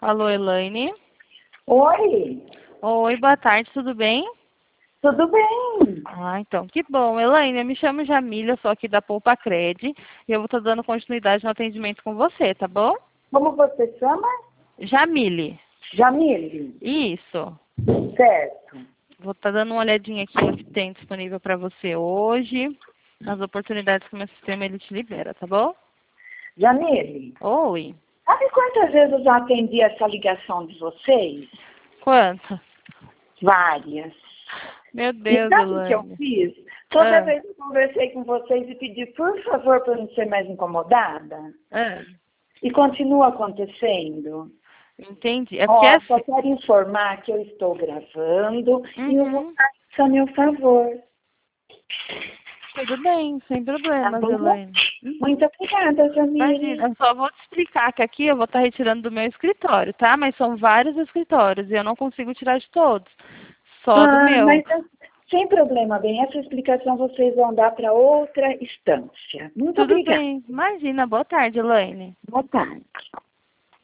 Alô, Elaine. Oi, Oi, boa tarde, tudo bem? tudo bem? Então, que bom. Elaine, eu me chamo Jamília, eu sou aqui da Poupa Cred e eu vou estar dando continuidade no atendimento com você, tá bom? Como você chama? Jamile. Jamile. Isso. Certo. Vou estar dando uma olhadinha aqui no que tem disponível para você hoje, nas oportunidades que o meu sistema ele te libera, tá bom? Jamile, Oi. sabe quantas vezes eu já atendi essa ligação de vocês? Quanto? Várias. Meu E Deus, sabe o que eu Elaine. fiz? Toda Ah, vez que eu conversei com vocês e pedi, por favor, para não ser mais incomodada, ah, e continua acontecendo. entendi. É porque é Ó, só assim. quero informar que eu estou gravando e eu vou Uhum. estar a meu favor. Tudo bem, sem Tá problemas, bom? Elaine. Muito obrigada, Imagina, Jamile. eu só vou te explicar que aqui eu vou estar retirando do meu escritório, tá? Mas são vários escritórios e eu não consigo tirar de todos. Só do meu. Mas sem problema, bem. Essa explicação vocês vão dar para outra instância. Muito Tudo obrigada. bem. Imagina, boa tarde, Elaine. Boa tarde.